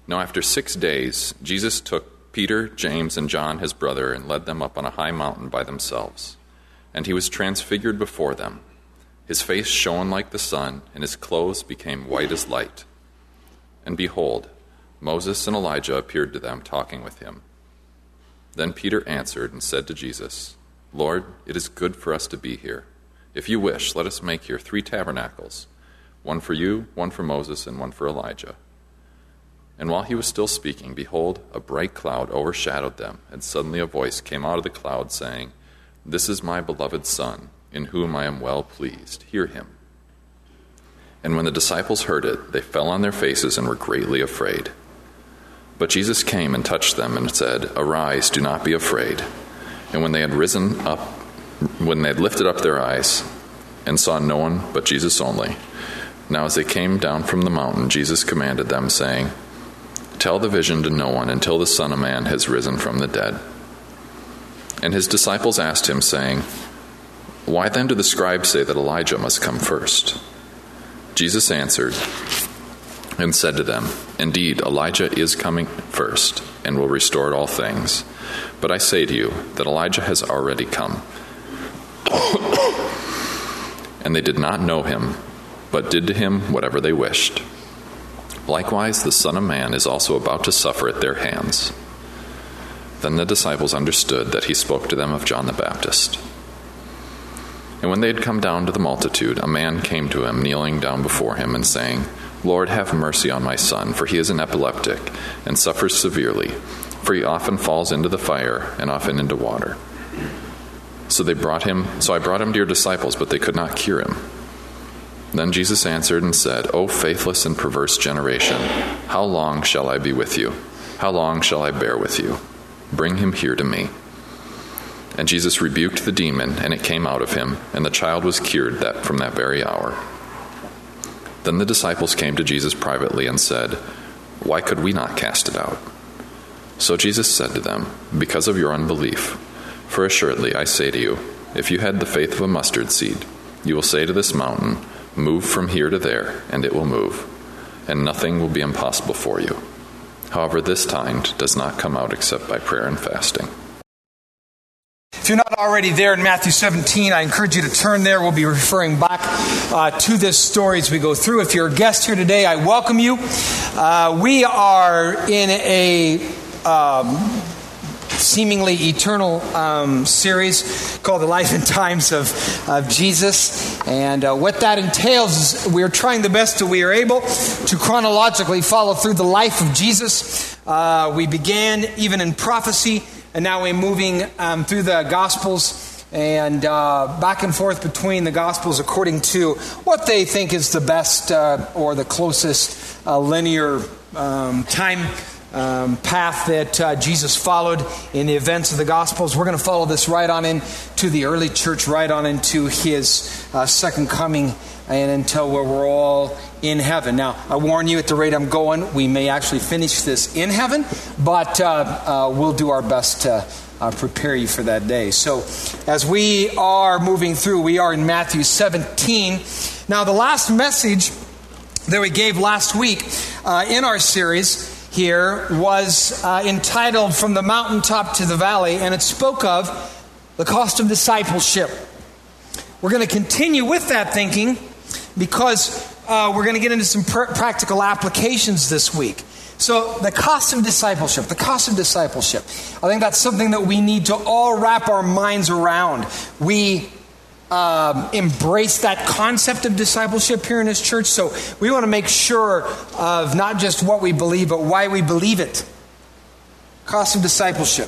Now after 6 days, Jesus took Peter, James, and John his brother and led them up on a high mountain by themselves. And he was transfigured before them. His face shone like the sun, and his clothes became white as light. And behold, Moses and Elijah appeared to them, talking with him. Then Peter answered and said to Jesus, Lord, it is good for us to be here. If you wish, let us make here 3 tabernacles, one for you, one for Moses, and one for Elijah. And while he was still speaking, behold, a bright cloud overshadowed them, and suddenly a voice came out of the cloud saying, This is my beloved Son, in whom I am well pleased. Hear him. And when the disciples heard it, they fell on their faces and were greatly afraid. But Jesus came and touched them and said, Arise, do not be afraid. And when they had lifted up their eyes and saw no one but Jesus only, now as they came down from the mountain, Jesus commanded them, saying, Tell the vision to no one until the Son of Man has risen from the dead. And his disciples asked him, saying, Why then do the scribes say that Elijah must come first? Jesus answered and said to them, Indeed, Elijah is coming first and will restore all things. But I say to you that Elijah has already come. And they did not know him, but did to him whatever they wished. Likewise, the Son of Man is also about to suffer at their hands. Then the disciples understood that he spoke to them of John the Baptist. And when they had come down to the multitude, a man came to him, kneeling down before him and saying, Lord, have mercy on my son, for he is an epileptic and suffers severely, for he often falls into the fire and often into water. So I brought him to your disciples, but they could not cure him. Then Jesus answered and said, O faithless and perverse generation, how long shall I be with you? How long shall I bear with you? Bring him here to me. And Jesus rebuked the demon, and it came out of him, and the child was cured from that very hour. Then the disciples came to Jesus privately and said, Why could we not cast it out? So Jesus said to them, Because of your unbelief. For assuredly I say to you, if you had the faith of a mustard seed, you will say to this mountain, Move from here to there, and it will move, and nothing will be impossible for you. However, this kind does not come out except by prayer and fasting. If you're not already there in Matthew 17, I encourage you to turn there. We'll be referring back to this story as we go through. If you're a guest here today, I welcome you. We are in a seemingly eternal series called The Life and Times of Jesus. And what that entails is we're trying the best that we are able to chronologically follow through the life of Jesus. We began even in prophecy, and now we're moving through the Gospels and back and forth between the Gospels according to what they think is the best or the closest linear time path that Jesus followed in the events of the Gospels. We're going to follow this right on into the early church, right on into his second coming, and until we're all in heaven. Now, I warn you, at the rate I'm going, we may actually finish this in heaven, but we'll do our best to prepare you for that day. So, as we are moving through, we are in Matthew 17. Now, the last message that we gave last week in our series here was entitled From the Mountaintop to the Valley, and it spoke of the cost of discipleship. We're going to continue with that thinking because we're going to get into some practical applications this week. So the cost of discipleship. I think that's something that we need to all wrap our minds around. We embrace that concept of discipleship here in this church, so we want to make sure of not just what we believe, but why we believe it. Cost of discipleship.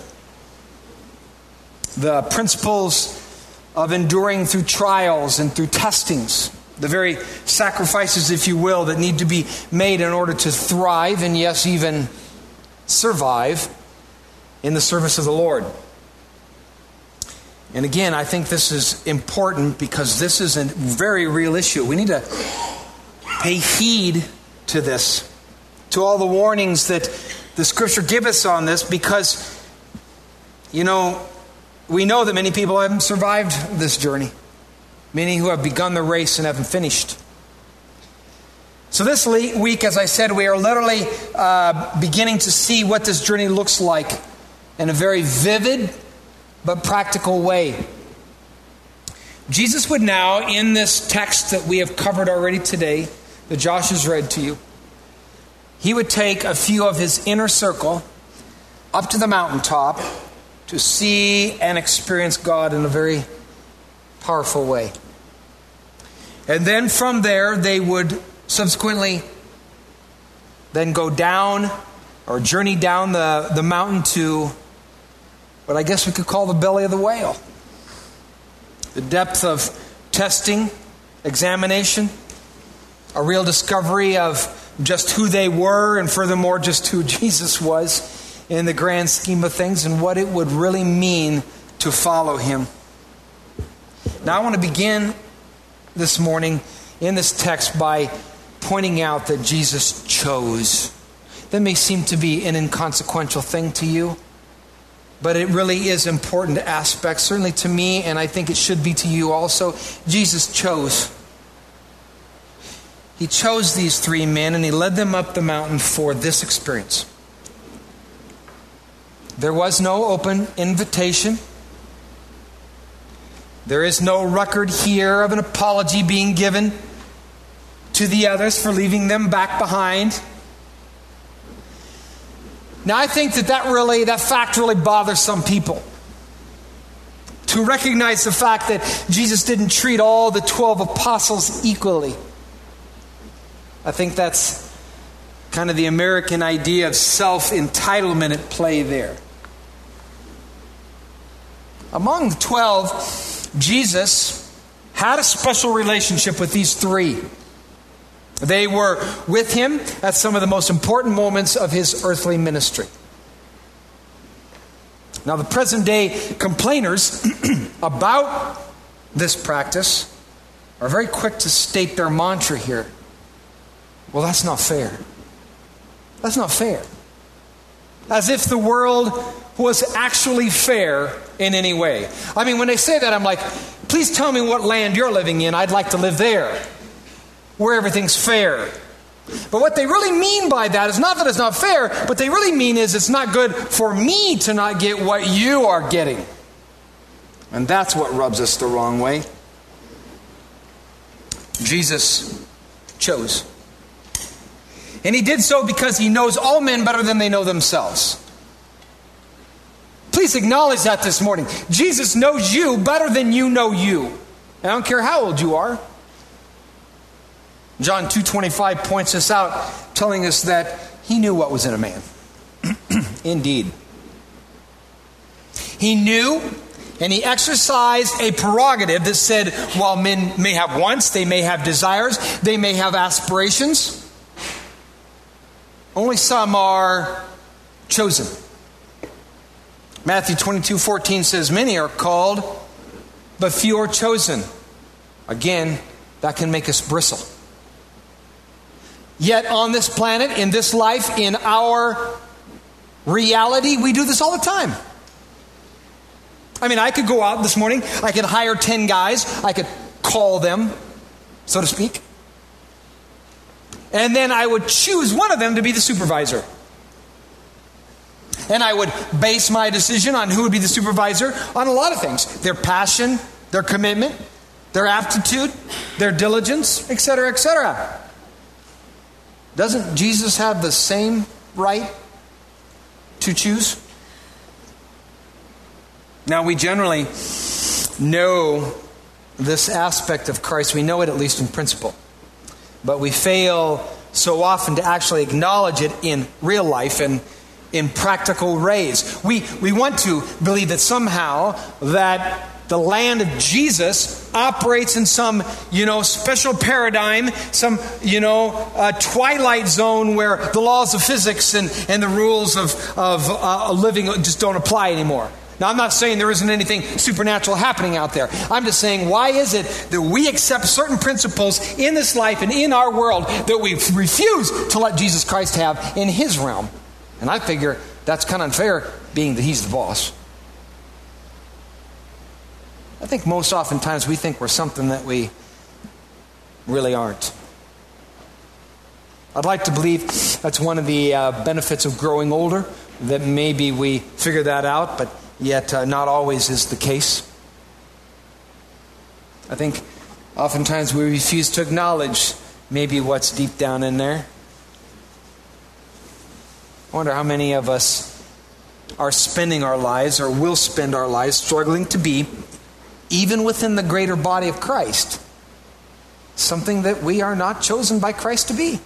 The principles of enduring through trials and through testings. The very sacrifices, if you will, that need to be made in order to thrive and, yes, even survive in the service of the Lord. And again, I think this is important because this is a very real issue. We need to pay heed to this, to all the warnings that the Scripture give us on this, because, we know that many people haven't survived this journey. Many who have begun the race and haven't finished. So this week, as I said, we are literally beginning to see what this journey looks like in a very vivid but practical way. Jesus would now, in this text that we have covered already today, that Josh has read to you, he would take a few of his inner circle up to the mountaintop to see and experience God in a very powerful way. And then from there, they would subsequently then go down or journey down the mountain to what I guess we could call the belly of the whale. The depth of testing, examination, a real discovery of just who they were, and furthermore just who Jesus was in the grand scheme of things and what it would really mean to follow him. Now I want to begin this morning in this text by pointing out that Jesus chose. That may seem to be an inconsequential thing to you, but it really is important aspect, certainly to me, and I think it should be to you also. Jesus chose. He chose these three men and he led them up the mountain for this experience. There was no open invitation. There is no record here of an apology being given to the others for leaving them back behind. Now I think that fact really bothers some people. To recognize the fact that Jesus didn't treat all the 12 apostles equally. I think that's kind of the American idea of self-entitlement at play there. Among the 12, Jesus had a special relationship with these three. They were with him at some of the most important moments of his earthly ministry. Now, the present day complainers about this practice are very quick to state their mantra here. Well, that's not fair. That's not fair. As if the world was actually fair in any way. I mean, when they say that, I'm like, please tell me what land you're living in. I'd like to live there, where everything's fair. But what they really mean by that is not that it's not fair. What they really mean is it's not good for me to not get what you are getting. And that's what rubs us the wrong way. Jesus chose. And he did so because he knows all men better than they know themselves. Please acknowledge that this morning. Jesus knows you better than you know you. I don't care how old you are. John 2:25 points us out, telling us that he knew what was in a man. Indeed. He knew, and he exercised a prerogative that said, while men may have wants, they may have desires, they may have aspirations, only some are chosen. Matthew 22:14 says, many are called, but few are chosen. Again, that can make us bristle. Yet on this planet, in this life, in our reality, we do this all the time. I mean, I could go out this morning, I could hire 10 guys, I could call them, so to speak. And then I would choose one of them to be the supervisor. And I would base my decision on who would be the supervisor on a lot of things. Their passion, their commitment, their aptitude, their diligence, etc., etc. Doesn't Jesus have the same right to choose? Now, we generally know this aspect of Christ. We know it at least in principle. But we fail so often to actually acknowledge it in real life and in practical ways. We want to believe that somehow that the land of Jesus operates in some, special paradigm, some, twilight zone where the laws of physics and the rules of living just don't apply anymore. Now, I'm not saying there isn't anything supernatural happening out there. I'm just saying, why is it that we accept certain principles in this life and in our world that we refuse to let Jesus Christ have in his realm? And I figure that's kind of unfair, being that he's the boss. I think most oftentimes we think we're something that we really aren't. I'd like to believe that's one of the benefits of growing older, that maybe we figure that out, but yet not always is the case. I think oftentimes we refuse to acknowledge maybe what's deep down in there. I wonder how many of us are spending our lives, or will spend our lives, struggling to be, even within the greater body of Christ, something that we are not chosen by Christ to be.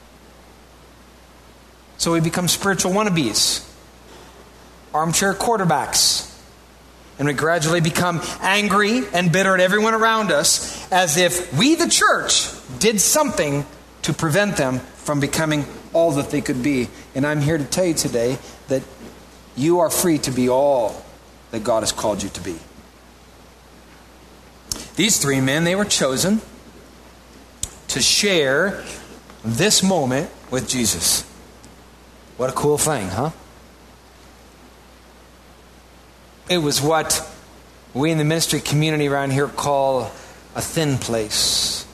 So we become spiritual wannabes, armchair quarterbacks, and we gradually become angry and bitter at everyone around us, as if we, the church, did something to prevent them from becoming all that they could be. And I'm here to tell you today that you are free to be all that God has called you to be. These three men, they were chosen to share this moment with Jesus. What a cool thing, huh? It was what we in the ministry community around here call a thin place.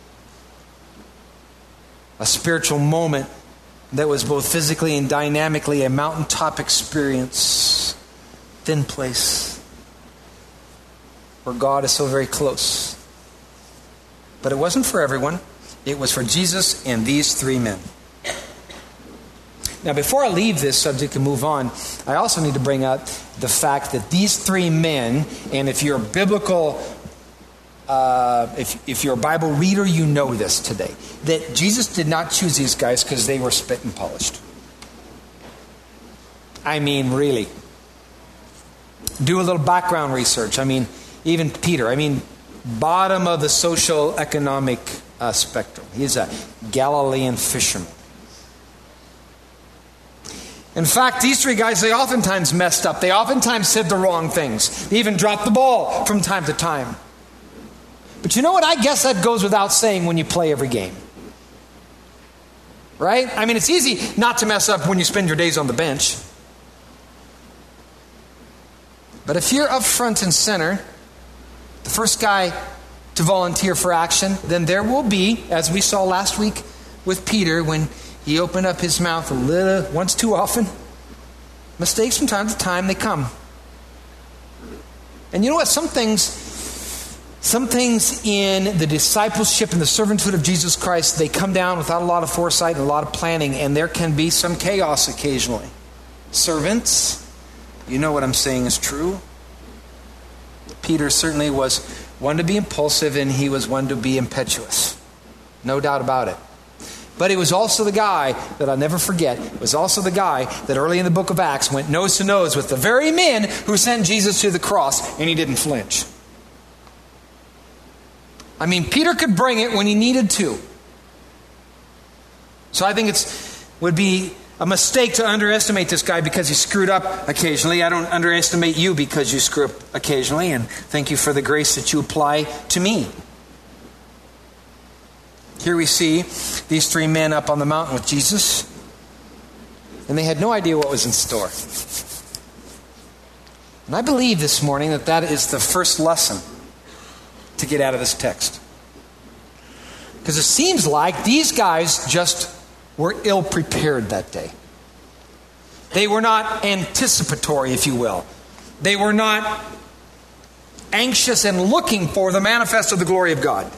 A spiritual moment that was both physically and dynamically a mountaintop experience. Thin place. Where God is so very close. But it wasn't for everyone. It was for Jesus and these three men. Now, before I leave this subject and move on, I also need to bring up the fact that these three men, and if you're a biblical, if you're a Bible reader, you know this today, that Jesus did not choose these guys because they were spit and polished. I mean, really. Do a little background research. I mean, even Peter, bottom of the social economic spectrum. He's a Galilean fisherman. In fact, these three guys, they oftentimes messed up. They oftentimes said the wrong things. They even dropped the ball from time to time. But you know what? I guess that goes without saying when you play every game. Right? It's easy not to mess up when you spend your days on the bench. But if you're up front and center, the first guy to volunteer for action, then there will be, as we saw last week with Peter, when he opened up his mouth a little, once too often. Mistakes from time to time, they come. And you know what? Some things in the discipleship and the servanthood of Jesus Christ, they come down without a lot of foresight and a lot of planning, and there can be some chaos occasionally. Servants, you know what I'm saying is true. Peter certainly was one to be impulsive, and he was one to be impetuous. No doubt about it. But he was also the guy that I'll never forget. It was also the guy that early in the book of Acts went nose to nose with the very men who sent Jesus to the cross, and he didn't flinch. Peter could bring it when he needed to. So I think it would be a mistake to underestimate this guy because he screwed up occasionally. I don't underestimate you because you screw up occasionally, and thank you for the grace that you apply to me. Here we see these three men up on the mountain with Jesus, and they had no idea what was in store. And I believe this morning that is the first lesson to get out of this text. Because it seems like these guys just were ill-prepared that day. They were not anticipatory, if you will. They were not anxious and looking for the manifest of the glory of God.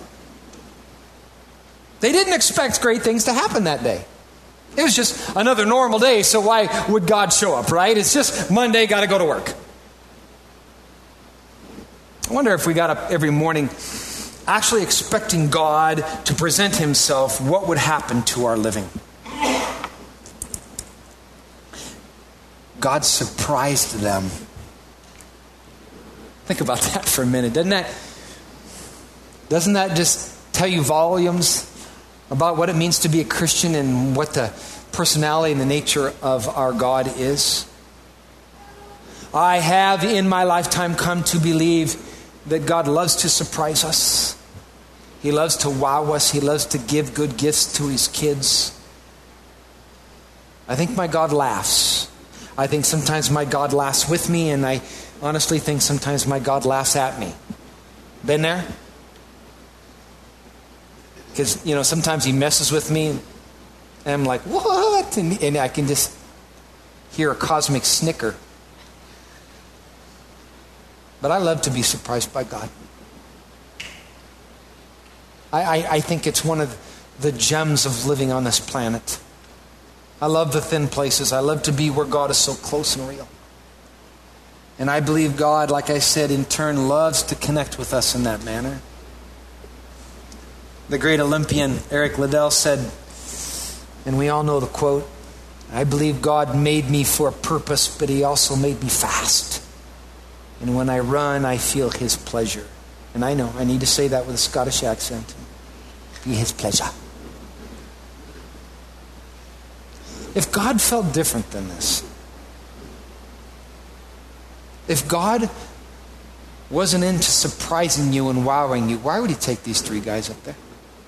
They didn't expect great things to happen that day. It was just another normal day, so why would God show up, right? It's just Monday, got to go to work. I wonder if we got up every morning actually expecting God to present himself, what would happen to our living? God surprised them. Think about that for a minute. Doesn't that just tell you volumes about what it means to be a Christian and what the personality and the nature of our God is? I have in my lifetime come to believe that God loves to surprise us. He loves to wow us. He loves to give good gifts to his kids. I think my God laughs. I think sometimes my God laughs with me, and I honestly think sometimes my God laughs at me. Been there? Because, sometimes he messes with me. And I'm like, what? And I can just hear a cosmic snicker. But I love to be surprised by God. I think it's one of the gems of living on this planet. I love the thin places. I love to be where God is so close and real. And I believe God, like I said, in turn loves to connect with us in that manner. The great Olympian Eric Liddell said, and we all know the quote, I believe God made me for a purpose, but He also made me fast. And when I run, I feel His pleasure. And I know, I need to say that with a Scottish accent. Be His pleasure. If God felt different than this, if God wasn't into surprising you and wowing you, why would He take these three guys up there?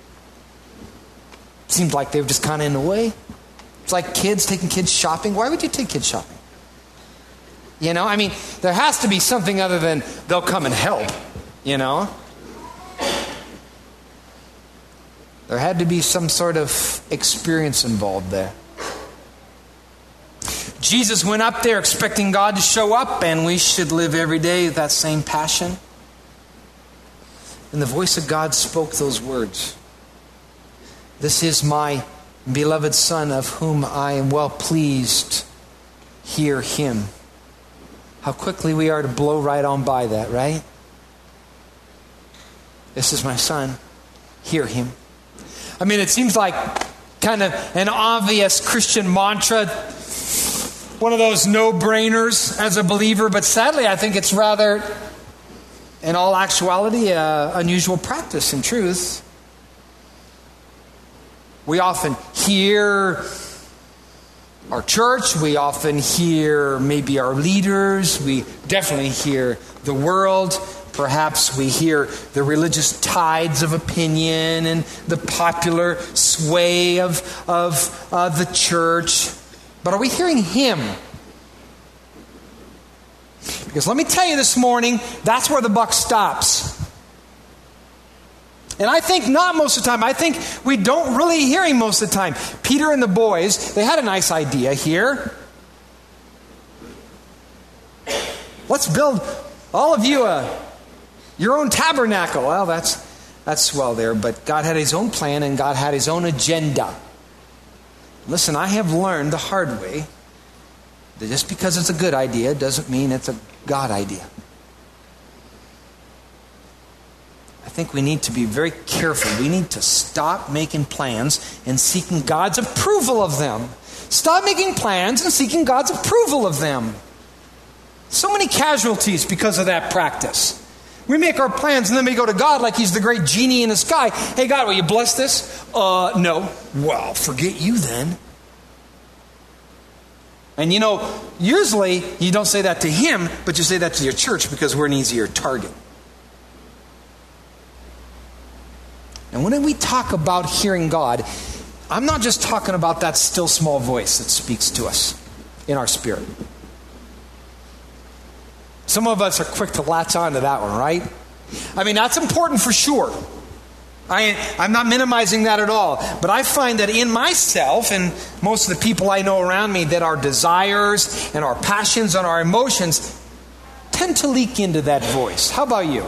Seemed like they were just kind of in the way. It's like kids taking kids shopping. Why would you take kids shopping? You know, I mean, there has to be something other than they'll come and help, you know. There had to be some sort of experience involved there. Jesus went up there expecting God to show up, and we should live every day with that same passion. And the voice of God spoke those words. This is my beloved Son, of whom I am well pleased. Hear Him. How quickly we are to blow right on by that, right? This is my Son. Hear Him. I mean, it seems like kind of an obvious Christian mantra, one of those no-brainers as a believer, but sadly I think it's rather, in all actuality, unusual practice in truth. We often hear our church, we often hear maybe our leaders, we definitely hear the world. Perhaps we hear the religious tides of opinion and the popular sway of the church. But are we hearing Him? Because let me tell you this morning, that's where the buck stops. And I think not most of the time. I think we don't really hear Him most of the time. Peter and the boys, they had a nice idea here. Let's build, all of you, your own tabernacle. Well, that's swell there, but God had His own plan and God had His own agenda. Listen, I have learned the hard way that just because it's a good idea doesn't mean it's a God idea. I think we need to be very careful. We need to stop making plans and seeking God's approval of them. Stop making plans and seeking God's approval of them. So many casualties because of that practice. We make our plans and then we go to God like He's the great genie in the sky. Hey God, will you bless this? No. Well, forget you then. And you know, usually you don't say that to Him, but you say that to your church because we're an easier target. And when we talk about hearing God, I'm not just talking about that still small voice that speaks to us in our spirit. Some of us are quick to latch on to that one, right? I mean, that's important for sure. I'm not minimizing that at all. But I find that in myself and most of the people I know around me, that our desires and our passions and our emotions tend to leak into that voice. How about you?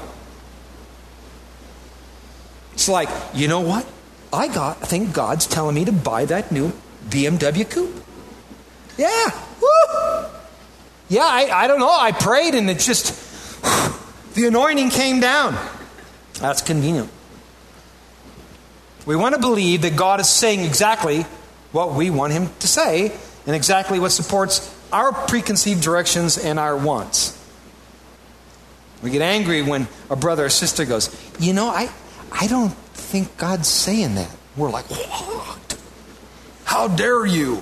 It's like, you know what? I think God's telling me to buy that new BMW coupe. Yeah. Woo! Yeah, I don't know. I prayed and it just, the anointing came down. That's convenient. We want to believe that God is saying exactly what we want Him to say and exactly what supports our preconceived directions and our wants. We get angry when a brother or sister goes, you know, I don't think God's saying that. We're like, what? How dare you?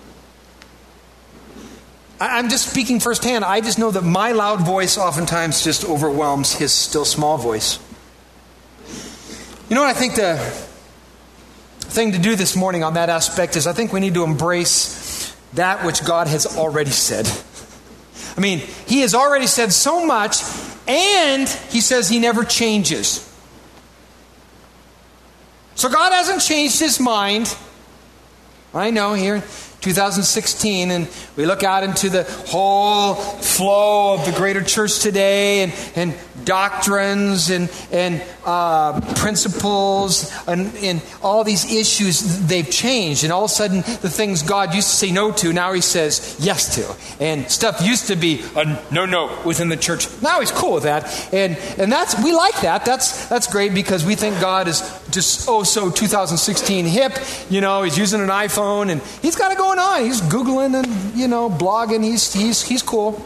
I'm just speaking firsthand. I just know that my loud voice oftentimes just overwhelms His still small voice. You know what I think the thing to do this morning on that aspect is I think we need to embrace that which God has already said. I mean, He has already said so much, and He says He never changes. So God hasn't changed His mind. I know, here in 2016, and we look out into the whole flow of the greater church today, and doctrines and principles and all these issues, they've changed. And all of a sudden, the things God used to say no to, now he says yes to. And stuff used to be a no within the church. Now he's cool with that. And we like that. That's great, because we think God is just so 2016 hip. He's using an iPhone and he's got it going on. He's Googling and, blogging. He's cool.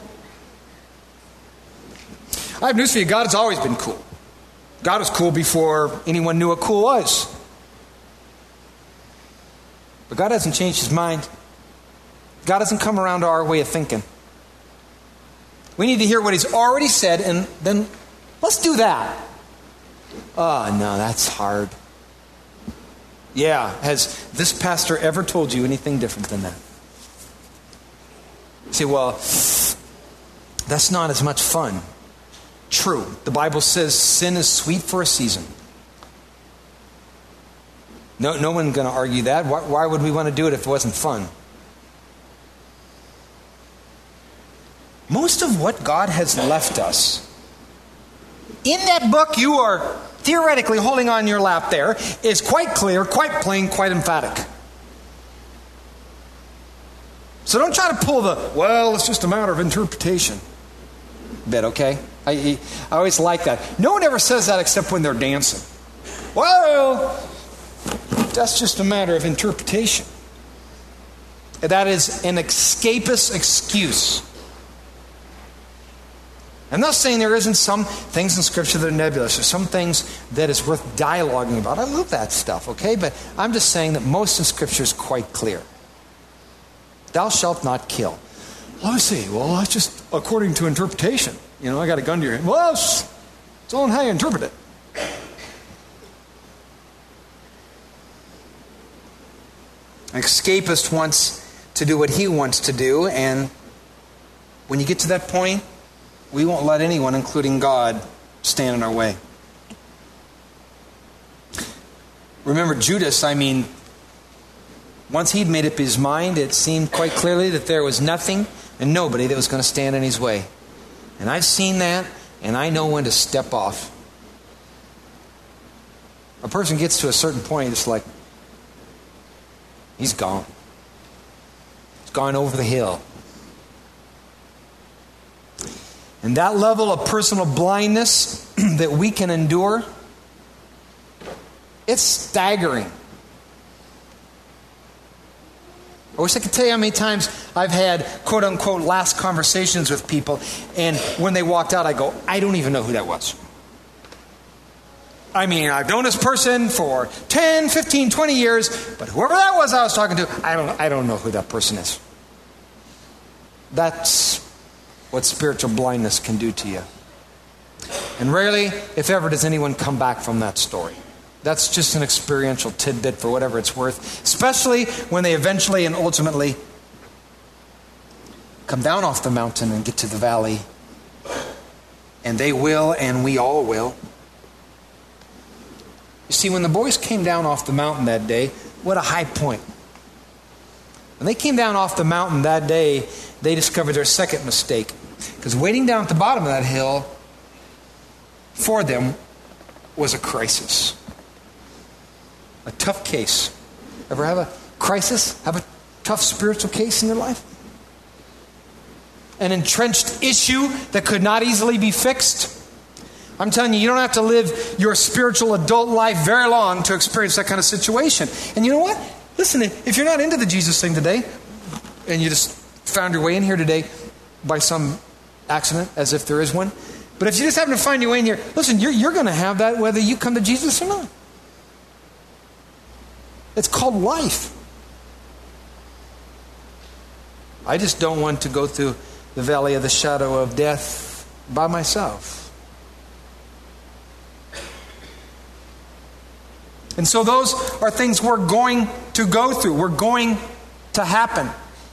I have news for you. God has always been cool. God was cool before anyone knew what cool was. But God hasn't changed his mind. God hasn't come around to our way of thinking. We need to hear what he's already said, and then let's do that. Oh, no, that's hard. Yeah, has this pastor ever told you anything different than that? You say, well, that's not as much fun. True. The Bible says sin is sweet for a season. No one's going to argue that. Why would we want to do it if it wasn't fun? Most of what God has left us in that book you are theoretically holding on your lap there is quite clear, quite plain, quite emphatic. So don't try to pull it's just a matter of interpretation bit, okay? I always like that. No one ever says that except when they're dancing. Well, that's just a matter of interpretation. That is an escapist excuse. I'm not saying there isn't some things in Scripture that are nebulous, or some things that is worth dialoguing about. I love that stuff, okay? But I'm just saying that most of Scripture is quite clear. Thou shalt not kill. Well, I see. Well, that's just according to interpretation. I got a gun to your head. Well, it's all in how you interpret it. An escapist wants to do what he wants to do, and when you get to that point, we won't let anyone, including God, stand in our way. Remember Judas, once he'd made up his mind, it seemed quite clearly that there was nothing and nobody that was going to stand in his way. And I've seen that, and I know when to step off. A person gets to a certain point, it's like, he's gone. He's gone over the hill. And that level of personal blindness that we can endure, it's staggering. I wish I could tell you how many times I've had quote-unquote last conversations with people, and when they walked out, I go, I don't even know who that was. I've known this person for 10, 15, 20 years, but whoever that was I was talking to, I don't know who that person is. That's what spiritual blindness can do to you. And rarely, if ever, does anyone come back from that story. That's just an experiential tidbit for whatever it's worth, especially when they eventually and ultimately come down off the mountain and get to the valley. And they will, and we all will. You see, when the boys came down off the mountain that day, what a high point. When they came down off the mountain that day, they discovered their second mistake. Because waiting down at the bottom of that hill for them was a crisis. A tough case. Ever have a crisis? Have a tough spiritual case in your life? An entrenched issue that could not easily be fixed? I'm telling you, you don't have to live your spiritual adult life very long to experience that kind of situation. And you know what? Listen, if you're not into the Jesus thing today, and you just found your way in here today by some accident, as if there is one, but if you just happen to find your way in here, listen, you're going to have that whether you come to Jesus or not. It's called life. I just don't want to go through the valley of the shadow of death by myself. And so those are things we're going to go through. We're going to happen.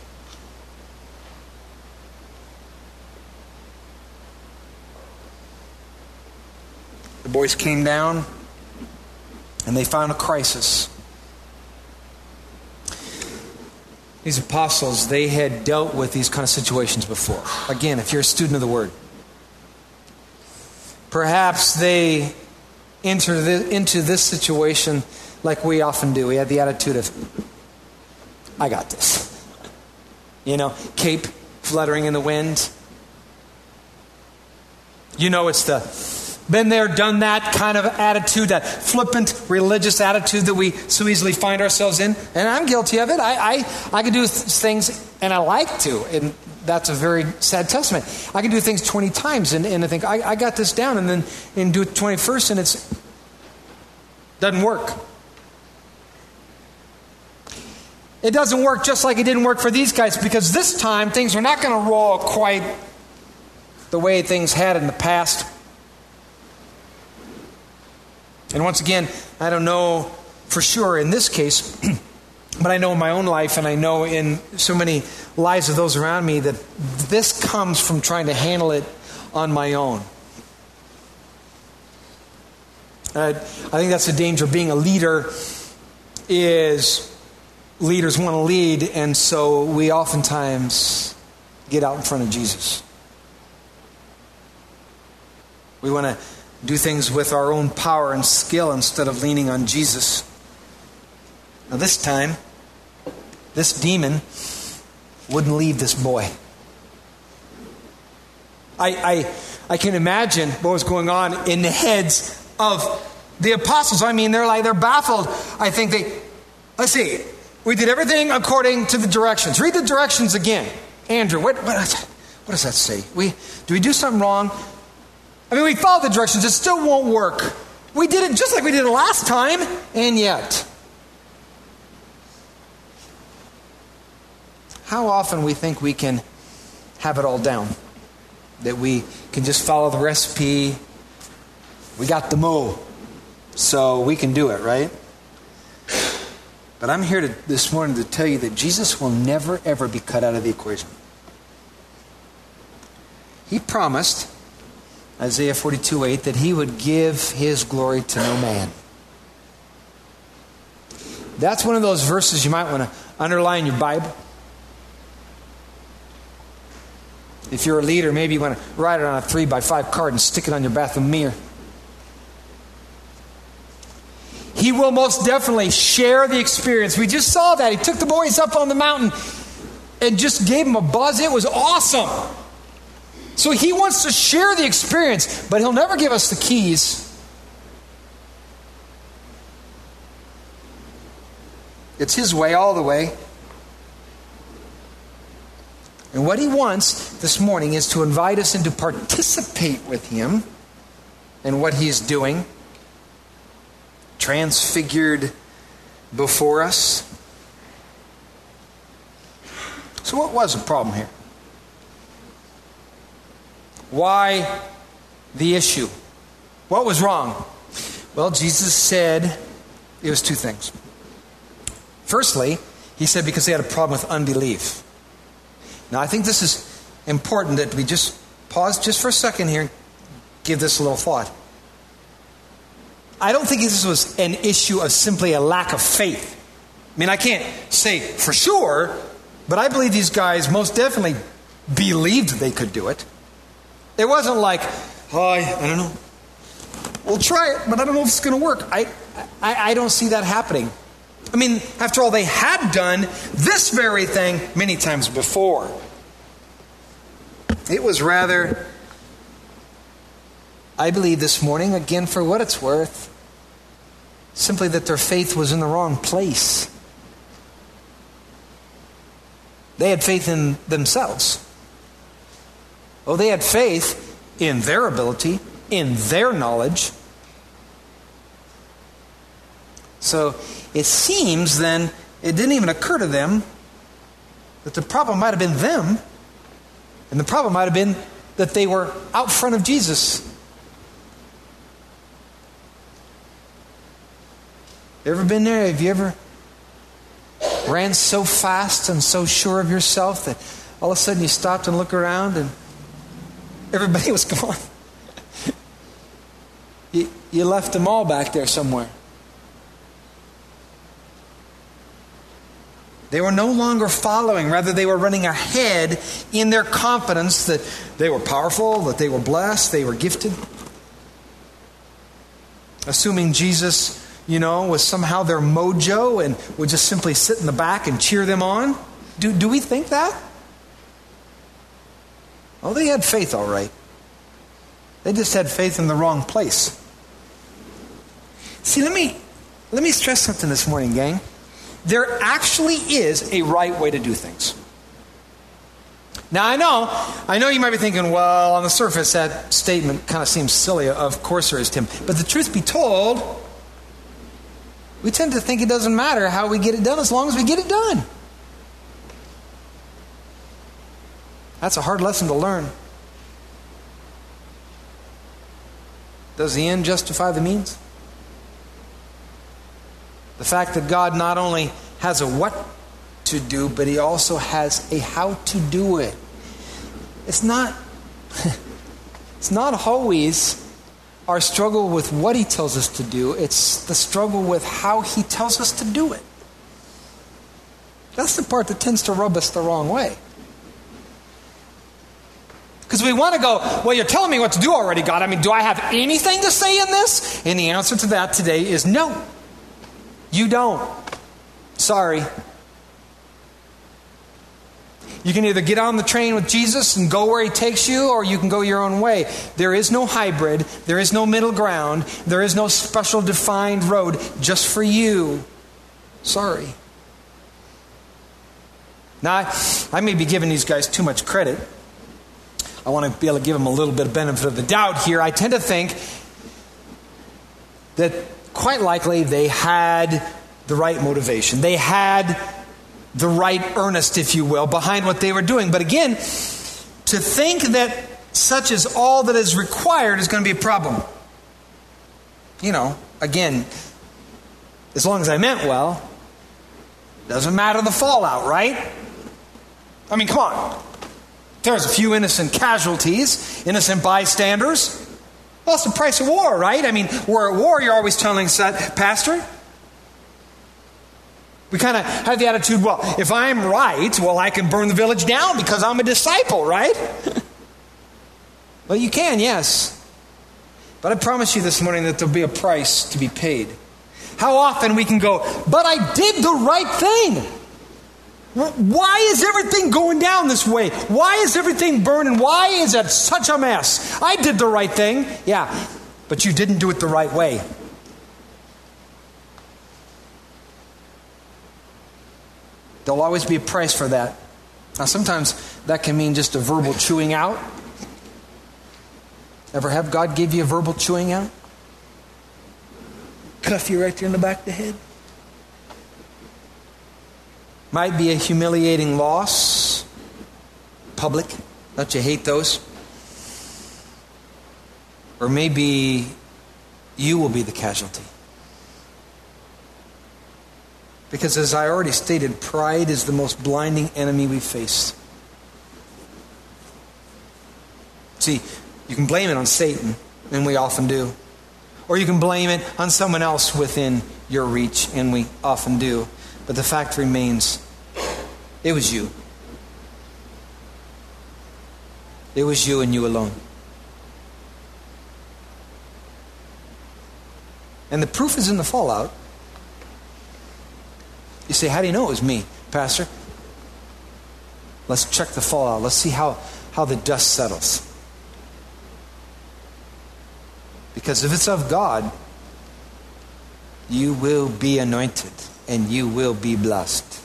The boys came down and they found a crisis. These apostles, they had dealt with these kind of situations before. Again, if you're a student of the Word. Perhaps they enter into this situation like we often do. We have the attitude of, I got this. Cape fluttering in the wind. It's the been there, done that kind of attitude, that flippant religious attitude that we so easily find ourselves in. And I'm guilty of it. I can do things, and I like to. And that's a very sad testament. I can do things 20 times and I think, I got this down. And then do it 21st, and it doesn't work. It doesn't work just like it didn't work for these guys, because this time things are not going to roll quite the way things had in the past. And once again, I don't know for sure in this case, but I know in my own life, and I know in so many lives of those around me, that this comes from trying to handle it on my own. I think that's the danger of being a leader, is leaders want to lead, and so we oftentimes get out in front of Jesus. We want to do things with our own power and skill instead of leaning on Jesus. Now this time, this demon wouldn't leave this boy. I can imagine what was going on in the heads of the apostles. They're baffled. I think let's see, we did everything according to the directions. Read the directions again. Andrew, what does that say? Do we do something wrong? We followed the directions. It still won't work. We did it just like we did it last time, and yet. How often we think we can have it all down. That we can just follow the recipe. We got the mo, so we can do it, right? But I'm here this morning to tell you that Jesus will never, ever be cut out of the equation. He promised, Isaiah 42:8, that he would give his glory to no man. That's one of those verses you might want to underline your Bible. If you're a leader, maybe you want to write it on a 3x5 card and stick it on your bathroom mirror. He will most definitely share the experience. We just saw that. He took the boys up on the mountain and just gave them a buzz. It was awesome. So he wants to share the experience, but he'll never give us the keys. It's his way all the way. And what he wants this morning is to invite us and to participate with him in what he's doing, transfigured before us. So what was the problem here? Why the issue? What was wrong? Well, Jesus said it was two things. Firstly, he said because they had a problem with unbelief. Now, I think this is important that we just pause just for a second here and give this a little thought. I don't think this was an issue of simply a lack of faith. I can't say for sure, but I believe these guys most definitely believed they could do it. It wasn't like, I don't know. We'll try it, but I don't know if it's going to work. I don't see that happening. After all, they had done this very thing many times before. It was rather, I believe this morning, again for what it's worth, simply that their faith was in the wrong place. They had faith in themselves. Oh, they had faith in their ability, in their knowledge. So it seems then it didn't even occur to them that the problem might have been them, and the problem might have been that they were out front of Jesus. Ever been there? Have you ever ran so fast and so sure of yourself that all of a sudden you stopped and looked around and everybody was gone? You left them all back there somewhere. They were no longer following. Rather, they were running ahead in their confidence that they were powerful, that they were blessed, they were gifted. Assuming Jesus, was somehow their mojo and would just simply sit in the back and cheer them on. Do we think that? Oh, they had faith, all right. They just had faith in the wrong place. See, let me stress something this morning, gang. There actually is a right way to do things. Now, I know you might be thinking, well, on the surface, that statement kind of seems silly. Of course there is, Tim. But the truth be told, we tend to think it doesn't matter how we get it done as long as we get it done. That's a hard lesson to learn. Does the end justify the means? The fact that God not only has a what to do, but He also has a how to do it. It's not always our struggle with what He tells us to do. It's the struggle with how He tells us to do it. That's the part that tends to rub us the wrong way. Because we want to go, well, you're telling me what to do already, God. I mean, do I have anything to say in this? And the answer to that today is no. You don't. Sorry. You can either get on the train with Jesus and go where He takes you, or you can go your own way. There is no hybrid. There is no middle ground. There is no special defined road just for you. Sorry. Now, I may be giving these guys too much credit. I want to be able to give them a little bit of benefit of the doubt here. I tend to think that quite likely they had the right motivation. They had the right earnest, if you will, behind what they were doing. But again, to think that such is all that is required is going to be a problem. Again, as long as I meant well, doesn't matter the fallout, right? I mean, come on. There's a few innocent casualties, innocent bystanders. Well, it's the price of war, right? I mean, we're at war, you're always telling us that, Pastor. We kind of have the attitude, well, if I'm right, well, I can burn the village down because I'm a disciple, right? Well, you can, yes. But I promise you this morning that there'll be a price to be paid. How often we can go, but I did the right thing. Why is everything going down this way? Why is everything burning? Why is it such a mess? I did the right thing. Yeah, but you didn't do it the right way. There'll always be a price for that. Now, sometimes that can mean just a verbal chewing out. Ever have God give you a verbal chewing out? Cuff you right there in the back of the head? Might be a humiliating loss. Public. Don't you hate those? Or maybe you will be the casualty. Because as I already stated, pride is the most blinding enemy we face. See, you can blame it on Satan, and we often do. Or you can blame it on someone else within your reach, and we often do. But the fact remains, it was you. It was you and you alone. And the proof is in the fallout. You say, how do you know it was me, Pastor? Let's check the fallout. Let's see how the dust settles. Because if it's of God, you will be anointed and you will be blessed.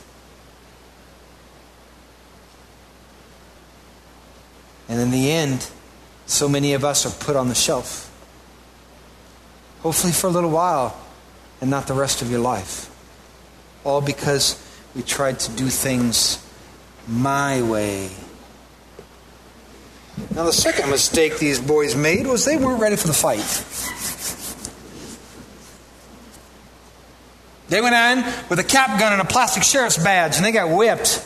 And in the end, so many of us are put on the shelf. Hopefully for a little while and not the rest of your life. All because we tried to do things my way. Now the second mistake these boys made was they weren't ready for the fight. They went in with a cap gun and a plastic sheriff's badge and they got whipped.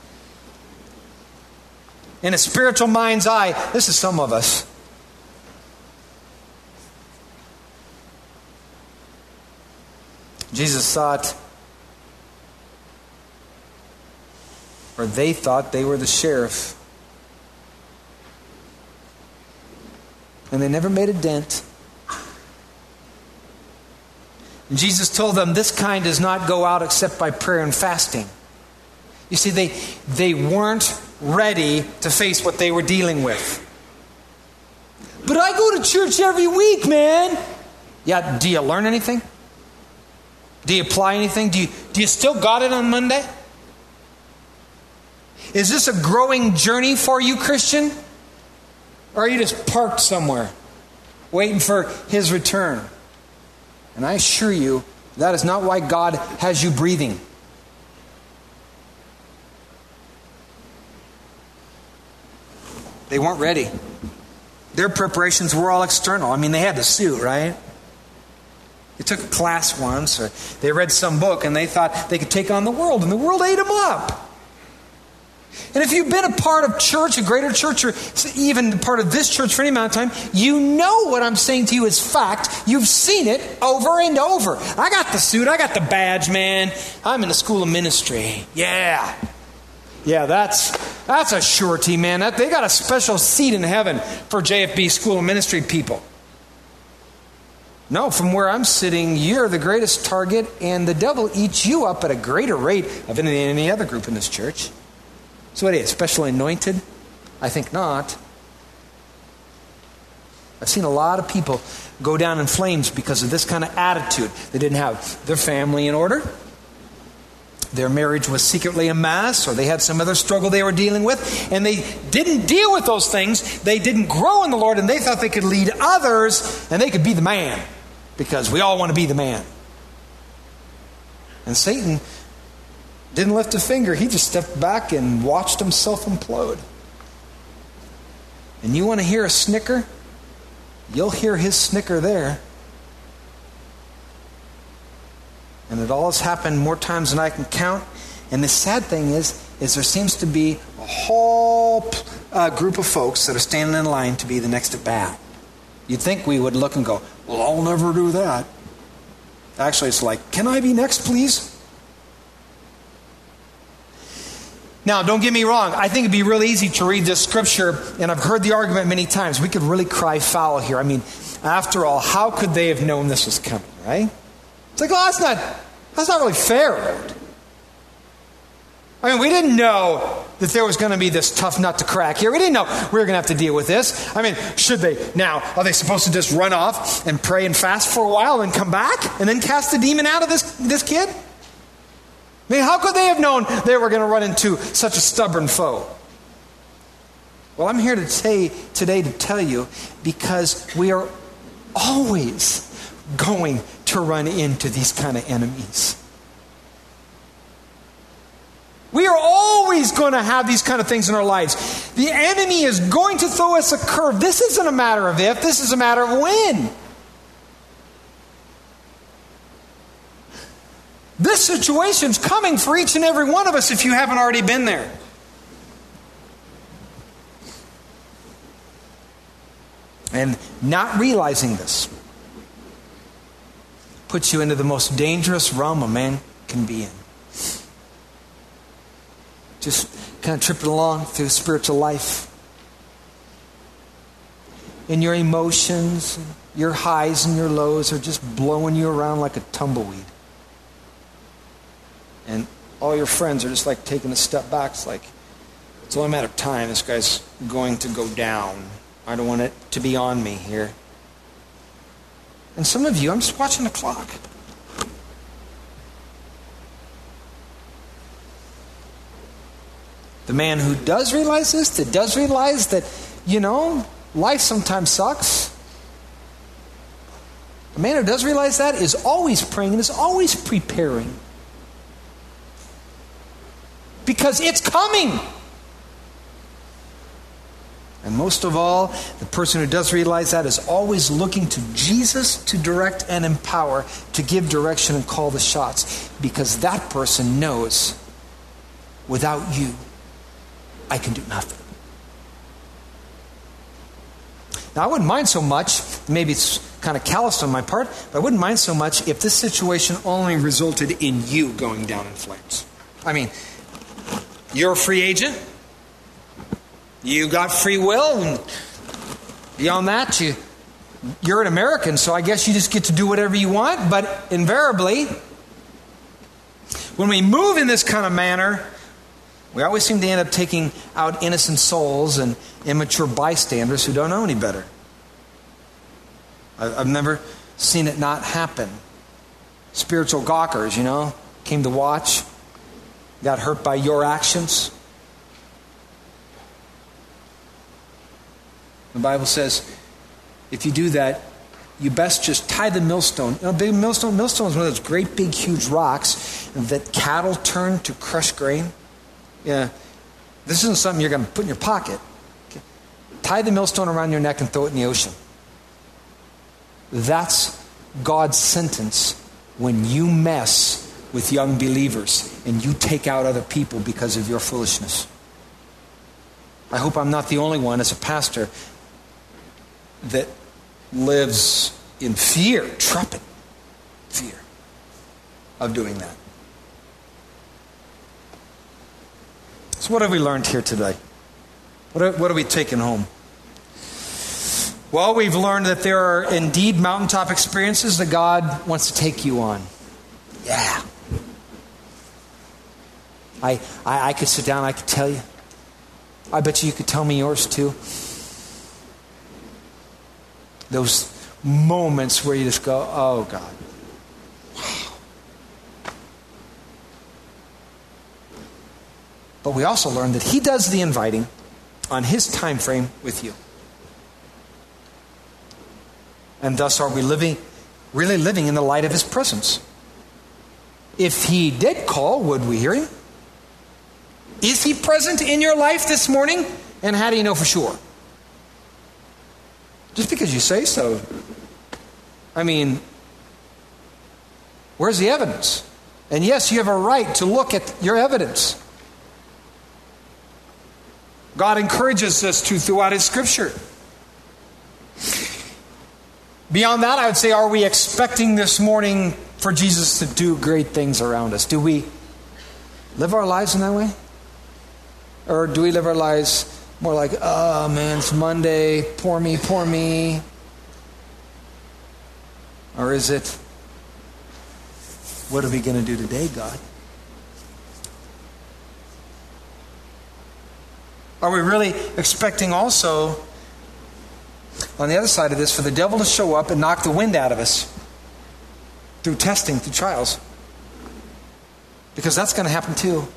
In a spiritual mind's eye, this is some of us. Jesus thought, Or they thought they were the sheriff. And they never made a dent. And Jesus told them, this kind does not go out except by prayer and fasting. You see, they weren't ready to face what they were dealing with. But I go to church every week, man. Yeah, do you learn anything? Do you apply anything? Do you still got it on Monday? Is this a growing journey for you, Christian? Or are you just parked somewhere, waiting for His return? And I assure you, that is not why God has you breathing. They weren't ready. Their preparations were all external. I mean, they had the suit, right? They took a class once, or they read some book, and they thought they could take on the world, and the world ate them up. And if you've been a part of church, a greater church, or even part of this church for any amount of time, you know what I'm saying to you is fact. You've seen it over and over. I got the suit. I got the badge, man. I'm in the school of ministry. Yeah, that's a surety, man. They got a special seat in heaven for JFB School of Ministry people. No, from where I'm sitting, you're the greatest target, and the devil eats you up at a greater rate of any other group in this church. So what is it, special anointed? I think not. I've seen a lot of people go down in flames because of this kind of attitude. They didn't have their family in order. Their marriage was secretly a mess, or they had some other struggle they were dealing with, and they didn't deal with those things. They didn't grow in the Lord, and they thought they could lead others, and they could be the man, because we all want to be the man. And Satan didn't lift a finger. He just stepped back and watched himself implode. And you want to hear a snicker? You'll hear his snicker there. And it all has happened more times than I can count. And the sad thing is there seems to be a whole group of folks that are standing in line to be the next at bat. You'd think we would look and go, well, I'll never do that. Actually, it's like, can I be next, please? Now, don't get me wrong. I think it'd be really easy to read this scripture, and I've heard the argument many times. We could really cry foul here. I mean, after all, how could they have known this was coming, right? It's like, oh, that's not really fair, Lord. I mean, we didn't know that there was going to be this tough nut to crack here. We didn't know we were going to have to deal with this. I mean, are they supposed to just run off and pray and fast for a while and come back and then cast the demon out of this kid? I mean, how could they have known they were going to run into such a stubborn foe? Well, I'm here today to tell you, because we are always going to run into these kind of enemies. We are always going to have these kind of things in our lives. The enemy is going to throw us a curve. This isn't a matter of if, this is a matter of when. This situation's coming for each and every one of us if you haven't already been there. And not realizing this puts you into the most dangerous realm a man can be in. Just kind of tripping along through spiritual life. And your emotions, your highs and your lows are just blowing you around like a tumbleweed. And all your friends are just like taking a step back. It's like, it's only a matter of time. This guy's going to go down. I don't want it to be on me here. And some of you, I'm just watching the clock. The man who does realize this, that does realize that, life sometimes sucks. The man who does realize that is always praying and is always preparing. Because it's coming. And most of all, the person who does realize that is always looking to Jesus to direct and empower, to give direction and call the shots. Because that person knows, without you, I can do nothing. Now, I wouldn't mind so much, maybe it's kind of callous on my part, but I wouldn't mind so much if this situation only resulted in you going down in flames. I mean, You're a free agent. You got free will. And beyond that, you're an American, so I guess you just get to do whatever you want. But invariably, when we move in this kind of manner, we always seem to end up taking out innocent souls and immature bystanders who don't know any better. I've never seen it not happen. Spiritual gawkers, came to watch, got hurt by your actions. The Bible says, if you do that, you best just tie the millstone. Big millstone is one of those great big huge rocks that cattle turn to crush grain. Yeah, this isn't something you're going to put in your pocket. Okay. Tie the millstone around your neck and throw it in the ocean. That's God's sentence when you mess with young believers and you take out other people because of your foolishness. I hope I'm not the only one as a pastor that lives in fear, trepid fear of doing that. So what have we learned here today? What are we taking home? Well, we've learned that there are indeed mountaintop experiences that God wants to take you on. Yeah. I could sit down, I could tell you. I bet you could tell me yours too. Those moments where you just go, oh God. Wow. But we also learned that He does the inviting on His time frame with you. And thus are we really living in the light of His presence. If He did call, would we hear Him? Is He present in your life this morning? And how do you know for sure? Just because you say so. I mean, where's the evidence? And yes, you have a right to look at your evidence. God encourages us to throughout His Scripture. Beyond that, I would say, are we expecting this morning for Jesus to do great things around us? Do we live our lives in that way? Or do we live our lives more like, oh man, it's Monday, poor me, poor me? Or is it, what are we going to do today, God? Are we really expecting also, on the other side of this, for the devil to show up and knock the wind out of us through testing, through trials? Because that's going to happen too.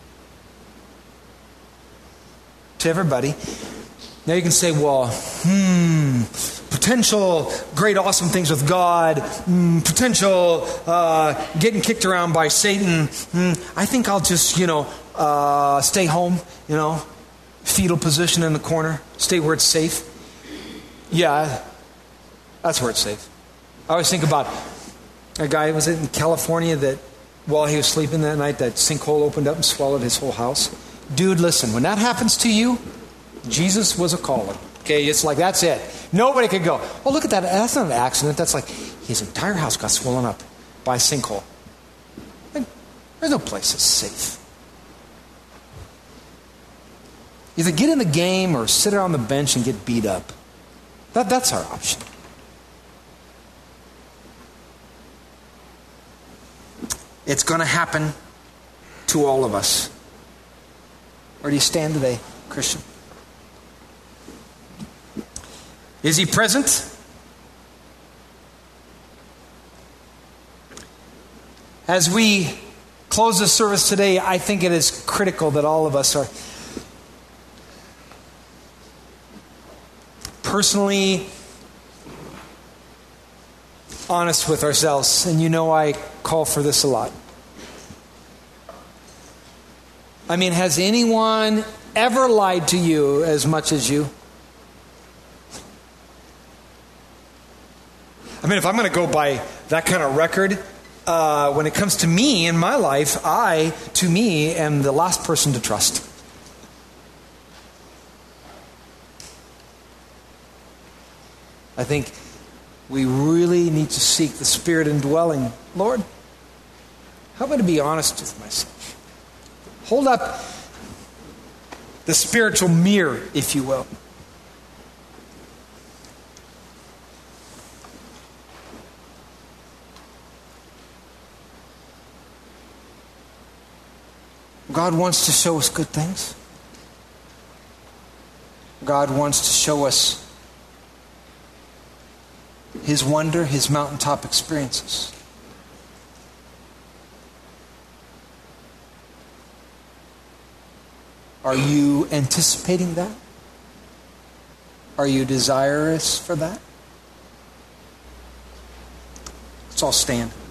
To everybody. Now you can say, well, potential great awesome things with God, potential getting kicked around by Satan. I think I'll just, stay home, fetal position in the corner, stay where it's safe. Yeah, that's where it's safe. I always think about a guy, was it in California, that while he was sleeping that night, that sinkhole opened up and swallowed his whole house. Dude, listen, when that happens to you, Jesus was a caller. Okay, it's like, that's it. Nobody could go, oh, look at that. That's not an accident. That's like his entire house got swollen up by a sinkhole. And there's no place that's safe. Either get in the game or sit on the bench and get beat up. That's our option. It's going to happen to all of us. Where do you stand today, Christian? Is He present? As we close this service today, I think it is critical that all of us are personally honest with ourselves. And I call for this a lot. I mean, has anyone ever lied to you as much as you? I mean, if I'm going to go by that kind of record, when it comes to me in my life, to me, am the last person to trust. I think we really need to seek the Spirit indwelling. Lord, help me to be honest with myself. Hold up the spiritual mirror, if you will. God wants to show us good things. God wants to show us His wonder, His mountaintop experiences. Are you anticipating that? Are you desirous for that? Let's all stand.